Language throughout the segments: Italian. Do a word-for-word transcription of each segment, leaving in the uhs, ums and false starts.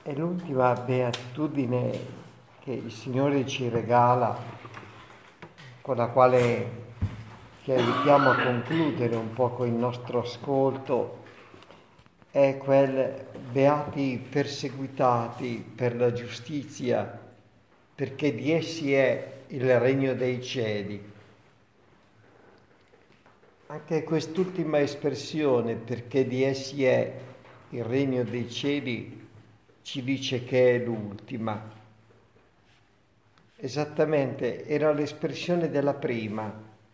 È l'ultima beatitudine che il Signore ci regala, con la quale ci aiutiamo a concludere un poco il nostro ascolto, è quel beati perseguitati per la giustizia, perché di essi è il regno dei cieli. Anche quest'ultima espressione, perché di essi è il regno dei cieli, ci dice che è l'ultima. Esattamente, era l'espressione della prima.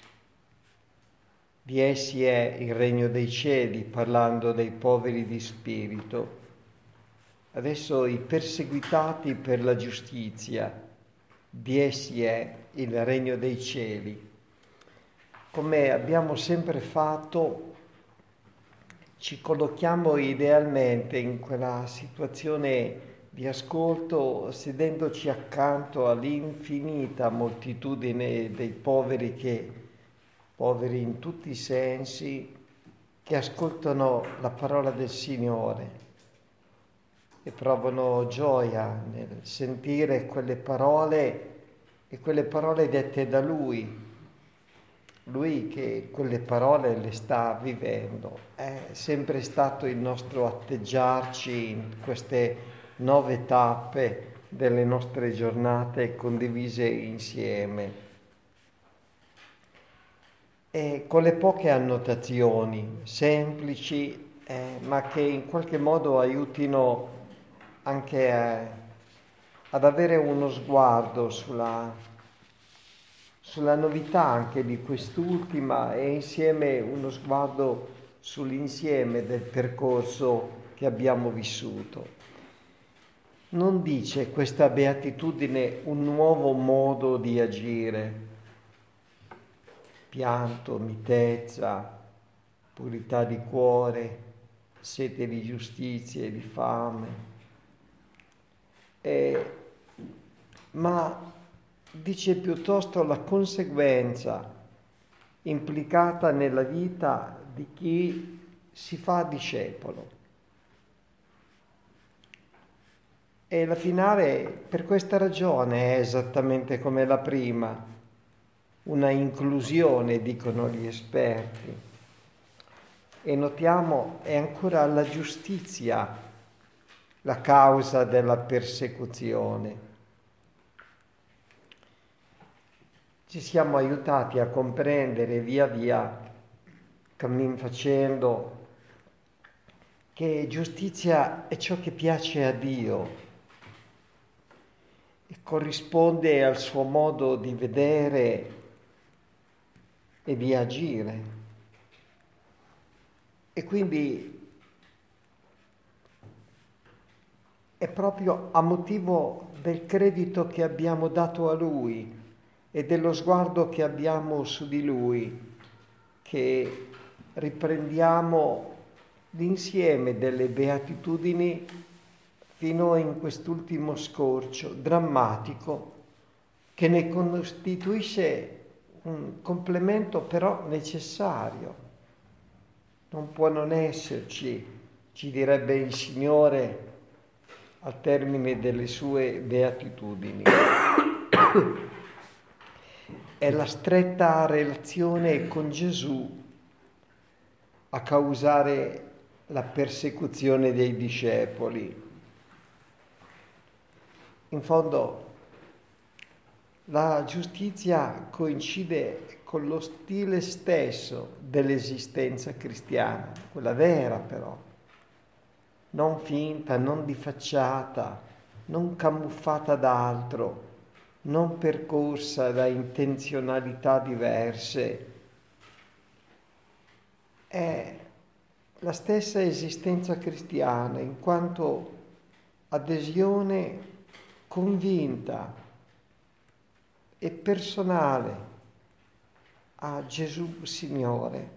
Di essi è il regno dei cieli, parlando dei poveri di spirito. Adesso i perseguitati per la giustizia, di essi è il regno dei cieli. Come abbiamo sempre fatto, ci collochiamo idealmente in quella situazione di ascolto, sedendoci accanto all'infinita moltitudine dei poveri che, poveri in tutti i sensi, che ascoltano la parola del Signore e provano gioia nel sentire quelle parole e quelle parole dette da Lui. Lui che quelle parole le sta vivendo. È sempre stato il nostro atteggiarci in queste nove tappe delle nostre giornate condivise insieme. E con le poche annotazioni semplici, eh, ma che in qualche modo aiutino anche a, ad avere uno sguardo sulla sulla novità anche di quest'ultima e insieme uno sguardo sull'insieme del percorso che abbiamo vissuto. Non dice questa beatitudine un nuovo modo di agire, pianto, mitezza, purità di cuore, sete di giustizia e di fame, e, ma dice piuttosto la conseguenza implicata nella vita di chi si fa discepolo. E la finale, per questa ragione, è esattamente come la prima, una inclusione, dicono gli esperti. E notiamo, è ancora la giustizia la causa della persecuzione. Ci siamo aiutati a comprendere via via, cammin facendo, che giustizia è ciò che piace a Dio e corrisponde al suo modo di vedere e di agire. E quindi è proprio a motivo del credito che abbiamo dato a Lui e dello sguardo che abbiamo su di Lui, che riprendiamo l'insieme delle beatitudini fino in quest'ultimo scorcio drammatico, che ne costituisce un complemento però necessario. Non può non esserci, ci direbbe il Signore al termine delle sue beatitudini. È la stretta relazione con Gesù a causare la persecuzione dei discepoli. In fondo, la giustizia coincide con lo stile stesso dell'esistenza cristiana, quella vera però, non finta, non di facciata, non camuffata da altro, non percorsa da intenzionalità diverse. È la stessa esistenza cristiana, in quanto adesione convinta e personale a Gesù Signore.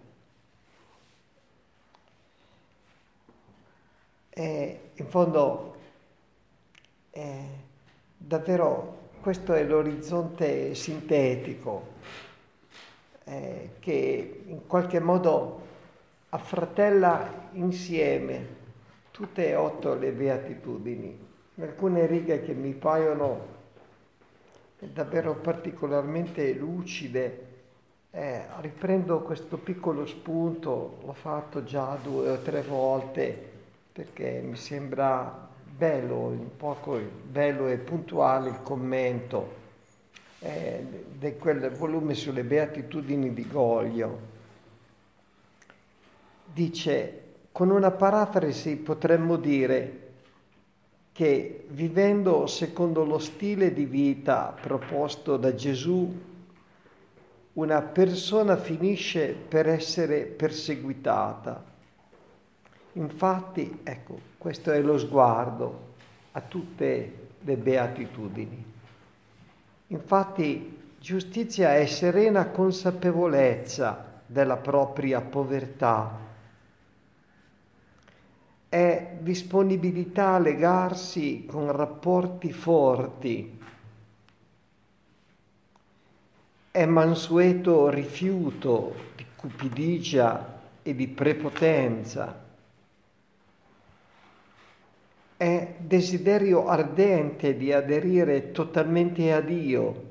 E in fondo è davvero questo è l'orizzonte sintetico eh, che in qualche modo affratella insieme tutte e otto le beatitudini, alcune righe che mi paiono davvero particolarmente lucide. Eh, riprendo questo piccolo spunto, l'ho fatto già due o tre volte perché mi sembra bello, un poco bello e puntuale il commento eh, di quel volume sulle beatitudini di Goglio. Dice, con una parafrasi potremmo dire che vivendo secondo lo stile di vita proposto da Gesù, una persona finisce per essere perseguitata. Infatti, ecco, questo è lo sguardo a tutte le beatitudini. Infatti, giustizia è serena consapevolezza della propria povertà, è disponibilità a legarsi con rapporti forti, è mansueto rifiuto di cupidigia e di prepotenza, è desiderio ardente di aderire totalmente a Dio,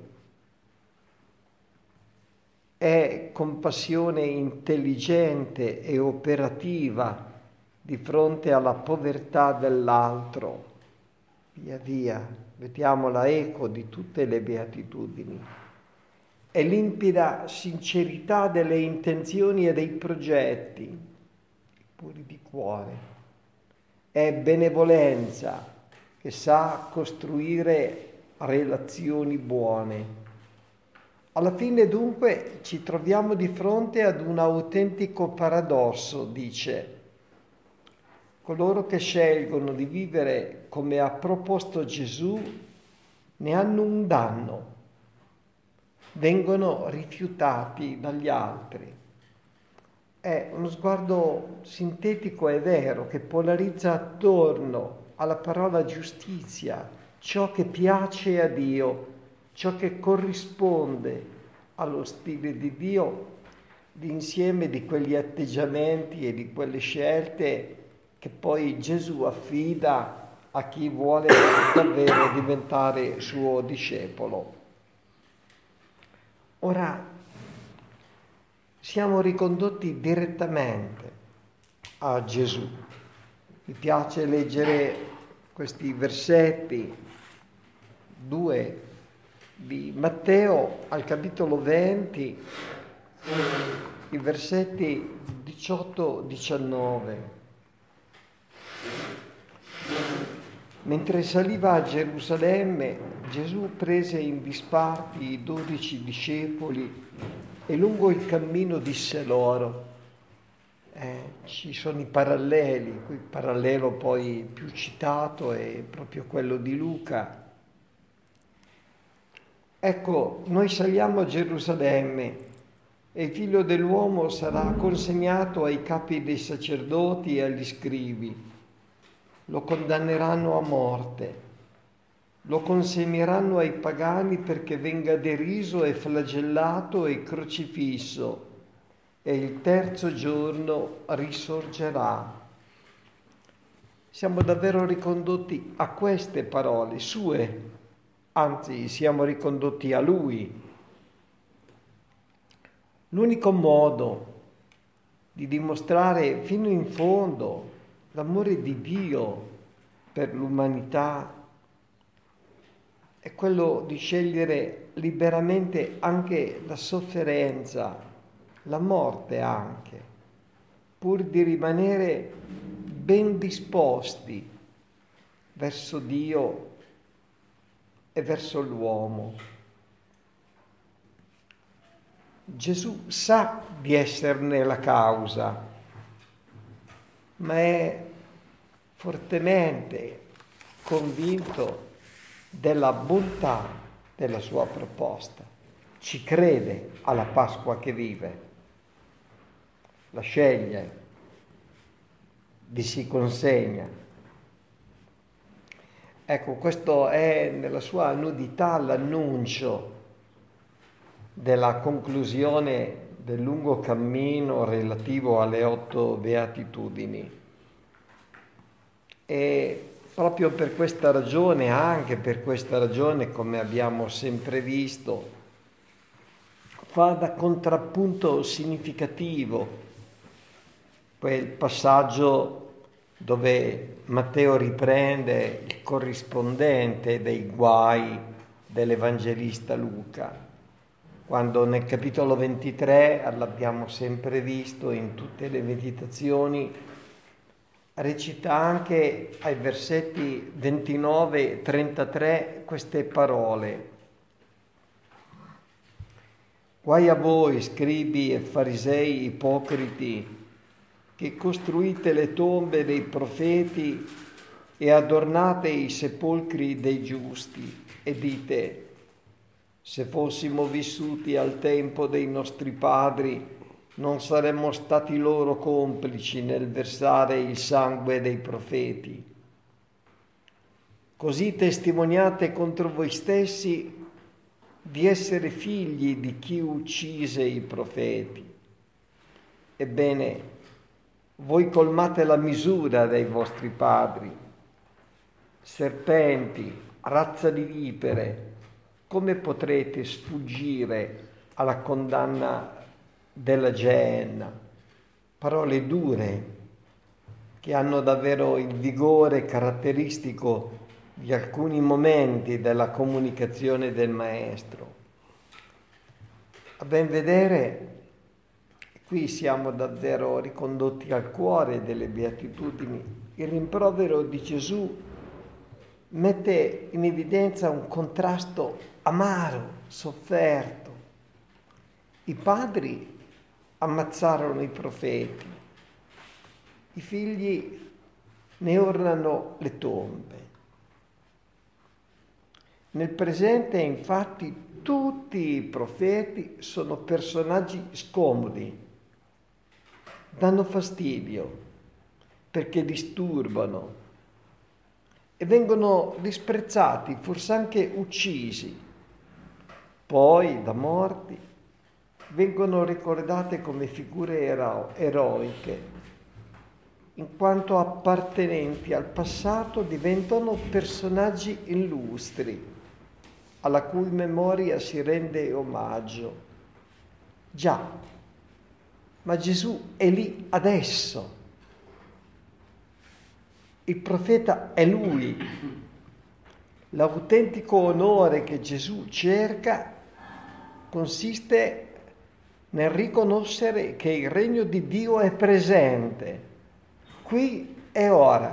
è compassione intelligente e operativa di fronte alla povertà dell'altro. Via via, vediamo la eco di tutte le beatitudini. È limpida sincerità delle intenzioni e dei progetti, puri di cuore. È benevolenza che sa costruire relazioni buone. Alla fine dunque ci troviamo di fronte ad un autentico paradosso, dice. Coloro che scelgono di vivere come ha proposto Gesù ne hanno un danno, vengono rifiutati dagli altri. È uno sguardo sintetico e vero che polarizza attorno alla parola giustizia, ciò che piace a Dio, ciò che corrisponde allo stile di Dio, l'insieme di quegli atteggiamenti e di quelle scelte che poi Gesù affida a chi vuole davvero diventare suo discepolo. Ora siamo ricondotti direttamente a Gesù. Mi piace leggere questi versetti, due di Matteo al capitolo venti, i versetti diciotto diciannove. Mentre saliva a Gerusalemme, Gesù prese in disparte i dodici discepoli e lungo il cammino disse loro, eh, ci sono i paralleli, il parallelo poi più citato è proprio quello di Luca. Ecco, noi saliamo a Gerusalemme e il figlio dell'uomo sarà consegnato ai capi dei sacerdoti e agli scribi. Lo condanneranno a morte, lo consegneranno ai pagani perché venga deriso e flagellato e crocifisso, e il terzo giorno risorgerà. Siamo davvero ricondotti a queste parole sue, anzi siamo ricondotti a Lui. L'unico modo di dimostrare fino in fondo l'amore di Dio per l'umanità è quello di scegliere liberamente anche la sofferenza, la morte anche, pur di rimanere ben disposti verso Dio e verso l'uomo. Gesù sa di esserne la causa, ma è fortemente convinto della bontà della sua proposta. Ci crede alla Pasqua che vive, la sceglie, vi si consegna. Ecco, questo è nella sua nudità l'annuncio della conclusione del lungo cammino relativo alle otto beatitudini. E Proprio per questa ragione, anche per questa ragione, come abbiamo sempre visto, fa da contrappunto significativo quel passaggio dove Matteo riprende il corrispondente dei guai dell'Evangelista Luca, quando nel capitolo ventitré, l'abbiamo sempre visto in tutte le meditazioni, recita anche ai versetti ventinove e trentatré queste parole: guai a voi, scribi e farisei ipocriti, che costruite le tombe dei profeti e adornate i sepolcri dei giusti, e dite: se fossimo vissuti al tempo dei nostri padri, non saremmo stati loro complici nel versare il sangue dei profeti. Così testimoniate contro voi stessi di essere figli di chi uccise i profeti. Ebbene, voi colmate la misura dei vostri padri. Serpenti, razza di vipere, come potrete sfuggire alla condanna della Geenna? Parole dure che hanno davvero il vigore caratteristico di alcuni momenti della comunicazione del Maestro. A ben vedere, qui siamo davvero ricondotti al cuore delle beatitudini. Il rimprovero di Gesù mette in evidenza un contrasto amaro, sofferto. I padri ammazzarono i profeti, i figli ne ornano le tombe. Nel presente, infatti, tutti i profeti sono personaggi scomodi, danno fastidio perché disturbano e vengono disprezzati, forse anche uccisi. Poi, da morti, vengono ricordate come figure ero- eroiche, in quanto appartenenti al passato diventano personaggi illustri, alla cui memoria si rende omaggio. Già, ma Gesù è lì adesso. Il profeta è lui. L'autentico onore che Gesù cerca consiste nel riconoscere che il regno di Dio è presente, qui e ora.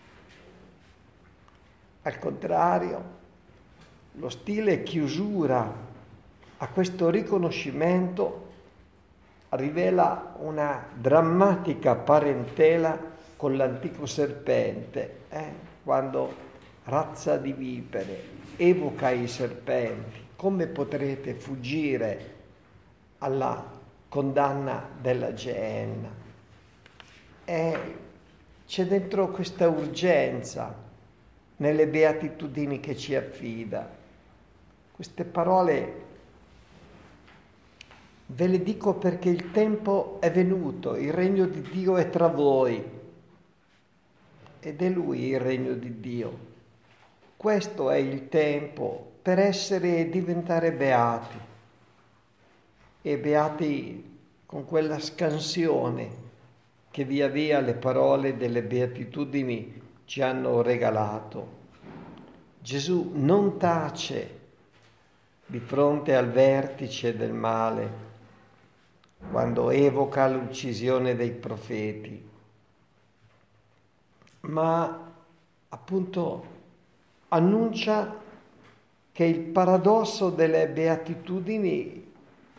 Al contrario, lo stile chiusura a questo riconoscimento rivela una drammatica parentela con l'antico serpente, eh? quando razza di vipere evoca i serpenti. Come potrete fuggire alla condanna della Geenna? E c'è dentro questa urgenza nelle beatitudini che ci affida. Queste parole ve le dico perché il tempo è venuto, il regno di Dio è tra voi ed è Lui il regno di Dio. Questo è il tempo per essere e diventare beati, e beati con quella scansione che via via le parole delle beatitudini ci hanno regalato. Gesù non tace di fronte al vertice del male quando evoca l'uccisione dei profeti, ma appunto annuncia che il paradosso delle beatitudini,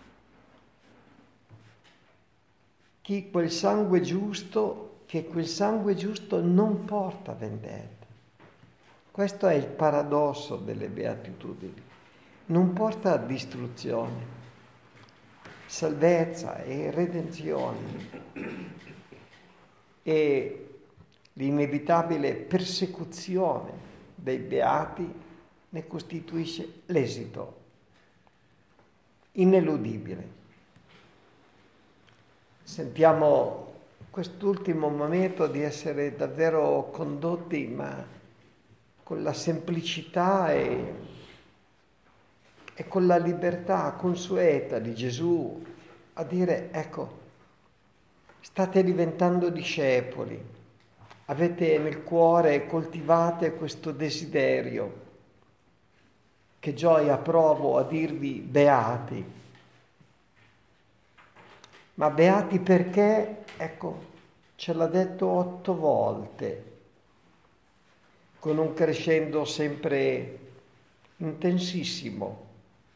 chi quel sangue giusto, che quel sangue giusto non porta vendetta. Questo è il paradosso delle beatitudini. Non porta a distruzione, salvezza e redenzione. E l'inevitabile persecuzione dei beati ne costituisce l'esito ineludibile. Sentiamo quest'ultimo momento di essere davvero condotti, ma con la semplicità e, e con la libertà consueta di Gesù a dire: ecco, state diventando discepoli, avete nel cuore, coltivate questo desiderio. Che gioia provo a dirvi beati. Ma beati perché, ecco, ce l'ha detto otto volte, con un crescendo sempre intensissimo.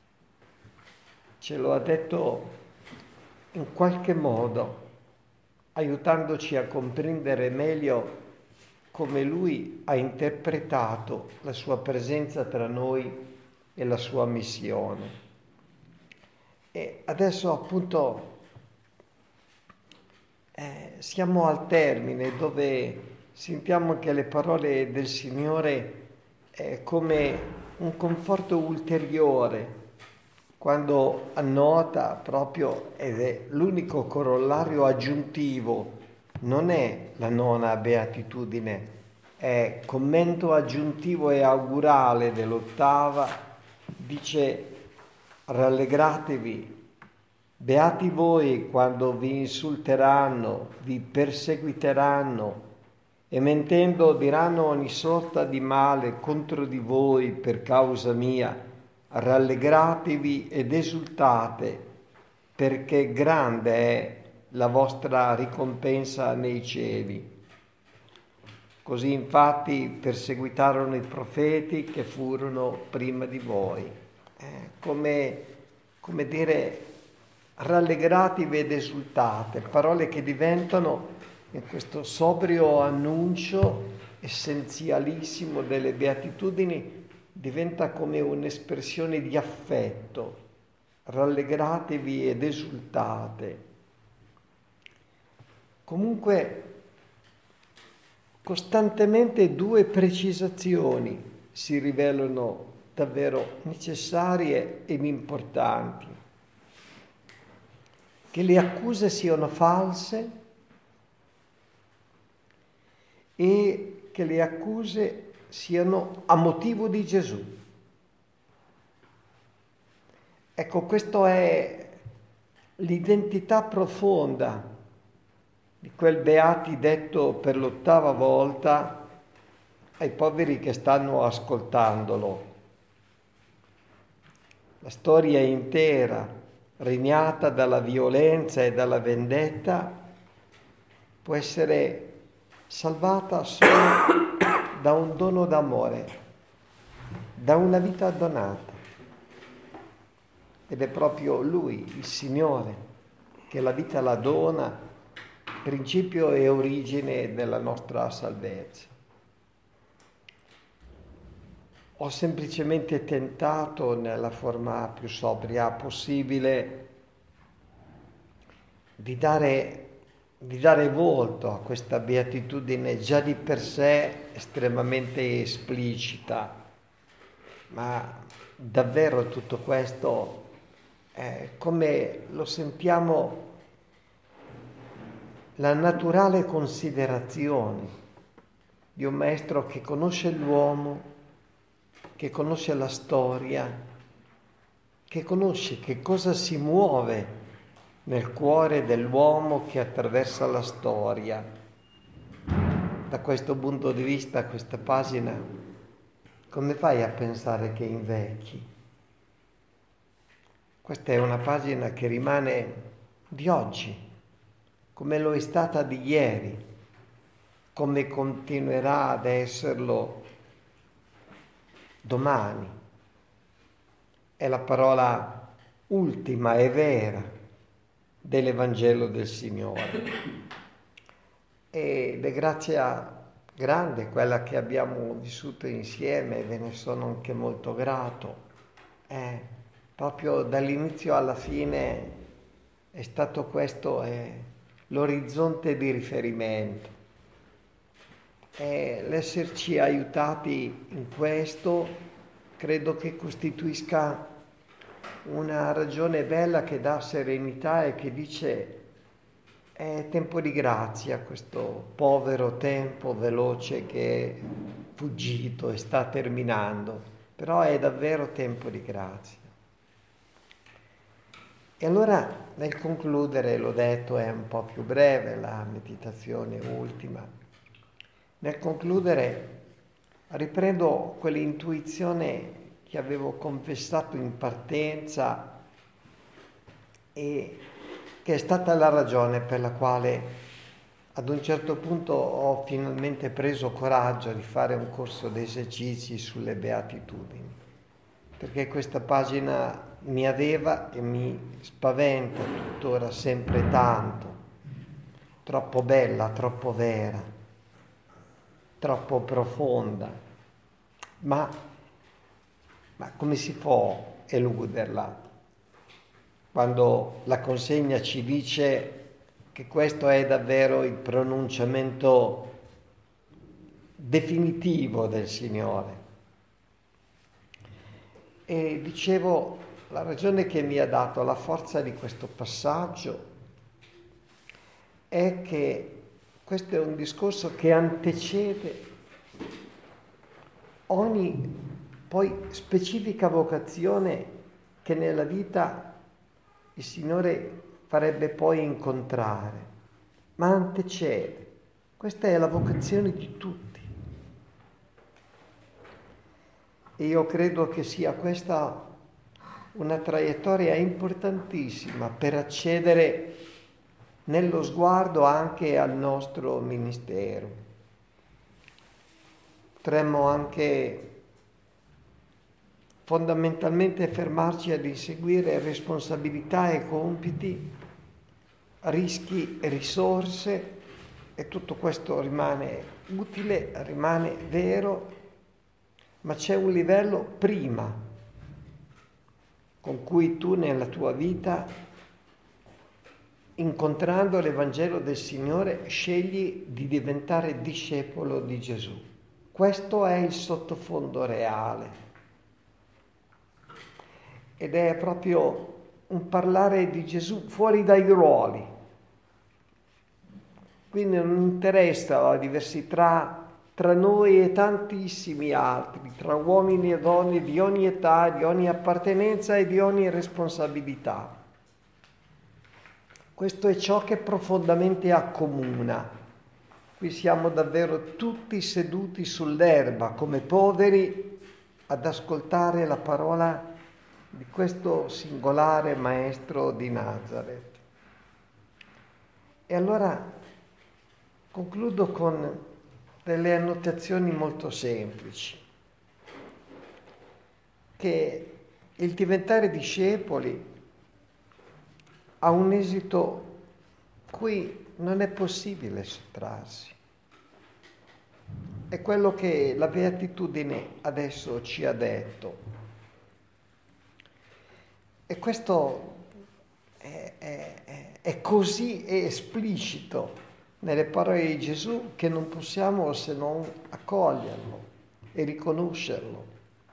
Ce lo ha detto in qualche modo, aiutandoci a comprendere meglio come lui ha interpretato la sua presenza tra noi e la sua missione. E adesso appunto eh, siamo al termine dove sentiamo che le parole del Signore eh, come un conforto ulteriore, quando annota proprio, ed è l'unico corollario aggiuntivo, non è la nona beatitudine, è commento aggiuntivo e augurale dell'ottava, dice: rallegratevi, beati voi quando vi insulteranno, vi perseguiteranno e mentendo diranno ogni sorta di male contro di voi per causa mia. Rallegratevi ed esultate, perché grande è la vostra ricompensa nei cieli. Così infatti perseguitarono i profeti che furono prima di voi. Eh, come, come dire, rallegratevi ed esultate, parole che diventano in questo sobrio annuncio essenzialissimo delle beatitudini, diventa come un'espressione di affetto. Rallegratevi ed esultate. Comunque, costantemente due precisazioni si rivelano davvero necessarie ed importanti: che le accuse siano false e che le accuse siano a motivo di Gesù. Ecco, questa è l'identità profonda di quel beati detto per l'ottava volta ai poveri che stanno ascoltandolo. La storia intera, regnata dalla violenza e dalla vendetta, può essere salvata solo da un dono d'amore, da una vita donata. Ed è proprio Lui, il Signore, che la vita la dona, principio e origine della nostra salvezza. Ho semplicemente tentato, nella forma più sobria possibile, di dare, di dare volto a questa beatitudine già di per sé estremamente esplicita, ma davvero tutto questo è come lo sentiamo, la naturale considerazione di un maestro che conosce l'uomo, che conosce la storia, che conosce che cosa si muove nel cuore dell'uomo che attraversa la storia. Da questo punto di vista, questa pagina, come fai a pensare che invecchi? Questa è una pagina che rimane di oggi, come lo è stata di ieri, come continuerà ad esserlo domani. È la parola ultima e vera dell'Evangelo del Signore. Ed è grazia grande quella che abbiamo vissuto insieme, e ve ne sono anche molto grato. È proprio dall'inizio alla fine è stato questo è l'orizzonte di riferimento. E l'esserci aiutati in questo credo che costituisca una ragione bella che dà serenità e che dice: è tempo di grazia, questo povero tempo veloce che fuggito e sta terminando, però è davvero tempo di grazia. E allora nel concludere, l'ho detto, è un po' più breve la meditazione ultima, nel concludere riprendo quell'intuizione che avevo confessato in partenza e che è stata la ragione per la quale ad un certo punto ho finalmente preso coraggio di fare un corso di esercizi sulle beatitudini, perché questa pagina mi aveva e mi spaventa tuttora sempre tanto, troppo bella, troppo vera, troppo profonda, ma, ma come si può eluderla quando la consegna ci dice che questo è davvero il pronunciamento definitivo del Signore? E dicevo, la ragione che mi ha dato la forza di questo passaggio è che questo è un discorso che antecede ogni poi specifica vocazione che nella vita il Signore farebbe poi incontrare, ma antecede. Questa è la vocazione di tutti. E io credo che sia questa una traiettoria importantissima per accedere nello sguardo anche al nostro ministero. Potremmo anche fondamentalmente fermarci ad inseguire responsabilità e compiti, rischi e risorse, e tutto questo rimane utile, rimane vero, ma c'è un livello prima con cui tu nella tua vita, incontrando l'Evangelo del Signore, scegli di diventare discepolo di Gesù. Questo è il sottofondo reale. Ed è proprio un parlare di Gesù fuori dai ruoli. Quindi non interessa la diversità tra noi e tantissimi altri, tra uomini e donne di ogni età, di ogni appartenenza e di ogni responsabilità. Questo è ciò che profondamente accomuna. Qui siamo davvero tutti seduti sull'erba come poveri ad ascoltare la parola di questo singolare maestro di Nazareth. E allora concludo con delle annotazioni molto semplici, che il diventare discepoli ha un esito cui non è possibile sottrarsi. È quello che la Beatitudine adesso ci ha detto. E questo è, è, è così esplicito nelle parole di Gesù che non possiamo se non accoglierlo e riconoscerlo.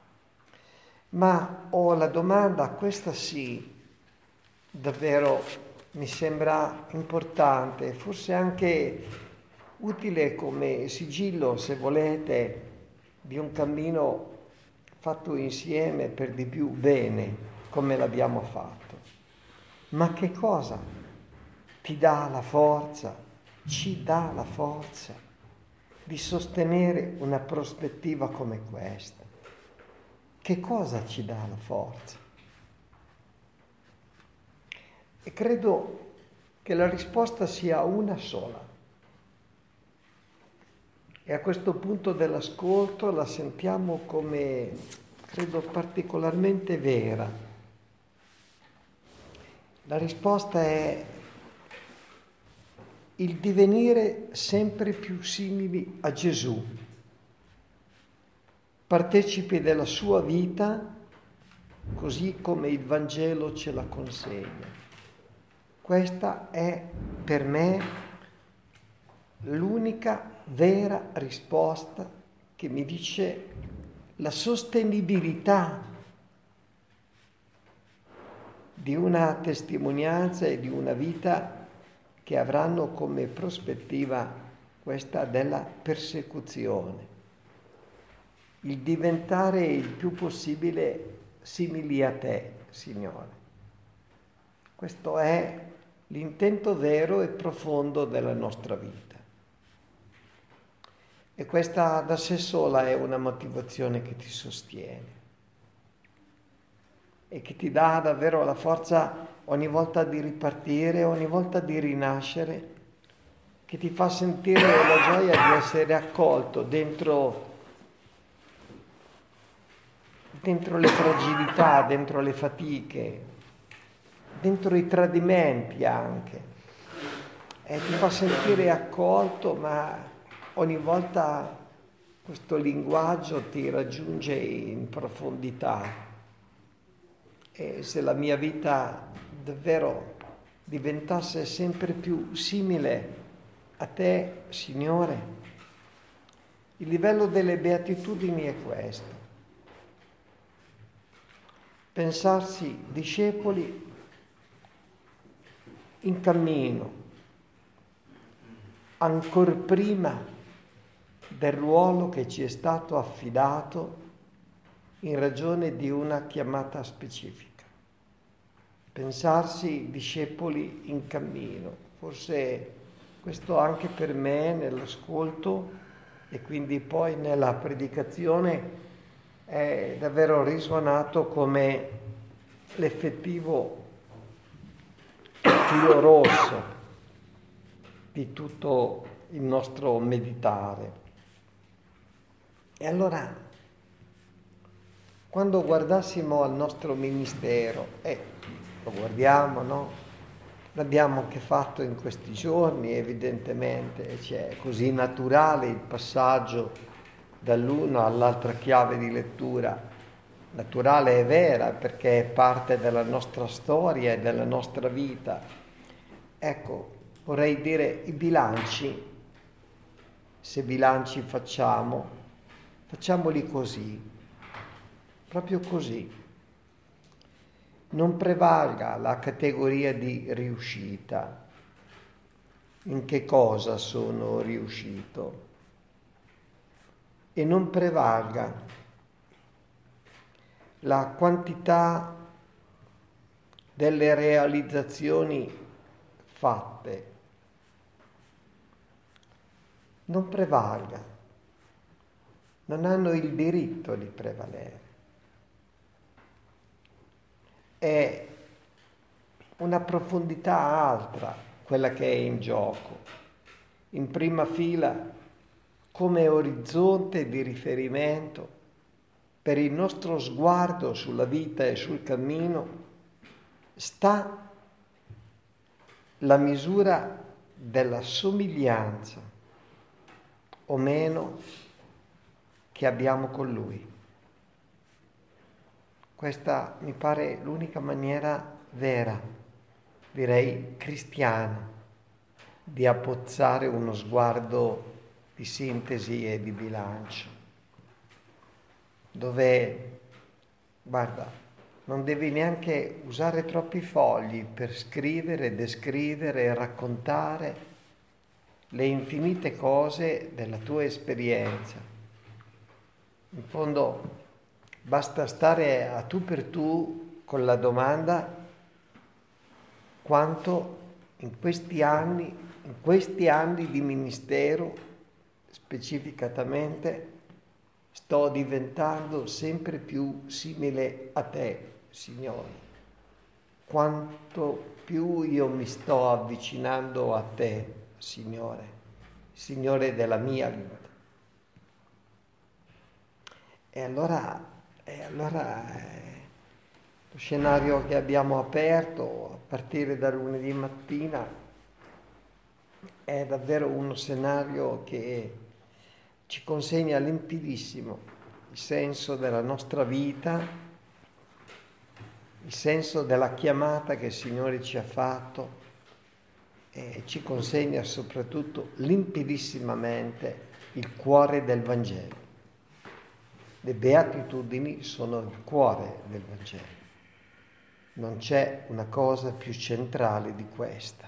Ma ho la domanda, questa sì, davvero mi sembra importante, forse anche utile come sigillo, se volete, di un cammino fatto insieme per di più bene, come l'abbiamo fatto. Ma che cosa ti dà la forza, ci dà la forza di sostenere una prospettiva come questa? Che cosa ci dà la forza? E credo che la risposta sia una sola. E a questo punto dell'ascolto la sentiamo come, credo, particolarmente vera. La risposta è il divenire sempre più simili a Gesù, partecipi della sua vita, così come il Vangelo ce la consegna. Questa è per me l'unica vera risposta che mi dice la sostenibilità di una testimonianza e di una vita che avranno come prospettiva questa della persecuzione. il diventare il più possibile simili a te, Signore. Questo è l'intento vero e profondo della nostra vita. E questa da sé sola è una motivazione che ti sostiene e che ti dà davvero la forza ogni volta di ripartire, ogni volta di rinascere, che ti fa sentire la gioia di essere accolto dentro, dentro le fragilità, dentro le fatiche, dentro i tradimenti anche. E ti fa sentire accolto, ma ogni volta questo linguaggio ti raggiunge in profondità. E se la mia vita davvero diventasse sempre più simile a te, Signore, il livello delle beatitudini è questo. Pensarsi discepoli in cammino, ancor prima del ruolo che ci è stato affidato in ragione di una chiamata specifica. Pensarsi discepoli in cammino, forse questo anche per me nell'ascolto e quindi poi nella predicazione è davvero risuonato come l'effettivo filo rosso di tutto il nostro meditare. E allora, quando guardassimo al nostro ministero, e eh, lo guardiamo, no? L'abbiamo anche fatto in questi giorni, evidentemente, cioè, è così naturale il passaggio dall'una all'altra chiave di lettura. Naturale e vera, perché è parte della nostra storia e della nostra vita. Ecco, vorrei dire i bilanci, se bilanci facciamo, facciamoli così, proprio così. Non prevalga la categoria di riuscita. In che cosa sono riuscito? E non prevalga la quantità delle realizzazioni fatte. Non prevalga. Non hanno il diritto di prevalere. È una profondità altra quella che è in gioco. In prima fila, come orizzonte di riferimento per il nostro sguardo sulla vita e sul cammino, sta la misura della somiglianza o meno che abbiamo con Lui. Questa mi pare l'unica maniera vera, direi cristiana, di abbozzare uno sguardo di sintesi e di bilancio, dove, guarda, non devi neanche usare troppi fogli per scrivere, descrivere e raccontare le infinite cose della tua esperienza. In fondo, basta stare a tu per tu con la domanda: quanto in questi anni, in questi anni di ministero, specificatamente, sto diventando sempre più simile a te, Signore. Quanto più io mi sto avvicinando a te, Signore, Signore della mia vita. E allora E allora eh, lo scenario che abbiamo aperto a partire da lunedì mattina è davvero uno scenario che ci consegna limpidissimo il senso della nostra vita, il senso della chiamata che il Signore ci ha fatto e ci consegna soprattutto limpidissimamente il cuore del Vangelo. Le beatitudini sono il cuore del Vangelo. Non c'è una cosa più centrale di questa.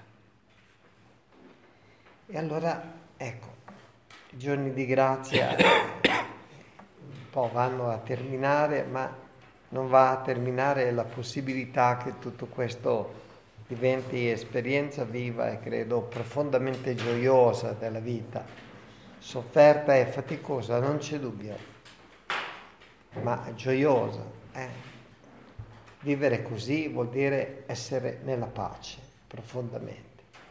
E allora, ecco, i giorni di grazia po' vanno a terminare, ma non va a terminare la possibilità che tutto questo diventi esperienza viva e credo profondamente gioiosa della vita, sofferta e faticosa, non c'è dubbio, ma gioiosa. Eh? Vivere così vuol dire essere nella pace, profondamente.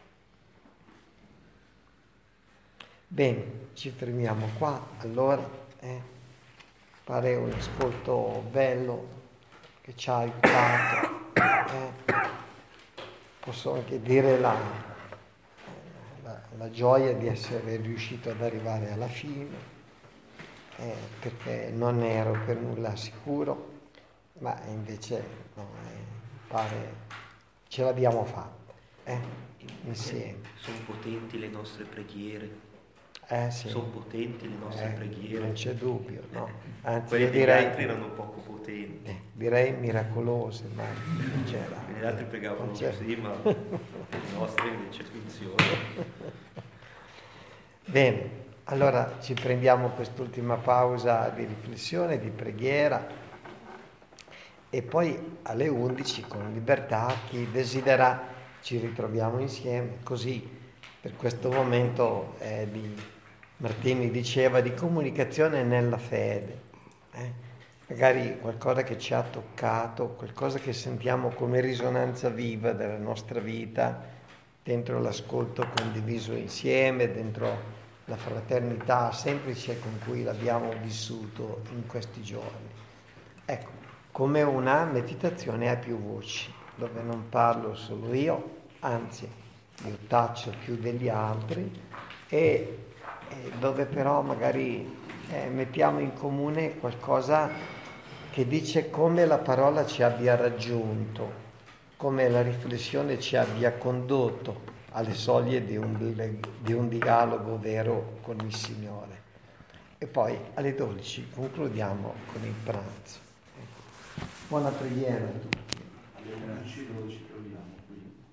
Bene, ci fermiamo qua, allora, eh? Pare un ascolto bello che ci ha aiutato, eh? Posso anche dire la, la, la gioia di essere riuscito ad arrivare alla fine, eh, perché non ero per nulla sicuro, ma invece no, eh, pare ce l'abbiamo fatta, eh, insieme. Sono potenti le nostre preghiere. Eh, sì. Sono potenti le nostre eh, preghiere. Non c'è dubbio, no? Anzi, Quelle io degli direi, altri erano poco potenti. eh, direi miracolose, ma non c'era. Gli altri pregavano così, ma le nostre invece funzionano. Bene, allora ci prendiamo quest'ultima pausa di riflessione, di preghiera e poi alle undici con libertà chi desidera ci ritroviamo insieme, così per questo momento eh, di Martini diceva di comunicazione nella fede, eh? Magari qualcosa che ci ha toccato, qualcosa che sentiamo come risonanza viva della nostra vita, dentro l'ascolto condiviso insieme, dentro la fraternità semplice con cui l'abbiamo vissuto in questi giorni. Ecco, come una meditazione a più voci, dove non parlo solo io, anzi io taccio più degli altri e dove però magari eh, mettiamo in comune qualcosa che dice come la parola ci abbia raggiunto, come la riflessione ci abbia condotto alle soglie di un, di un dialogo vero con il Signore. E poi alle dodici concludiamo con il pranzo. Buona preghiera a tutti. Alle undici dove ci troviamo qui.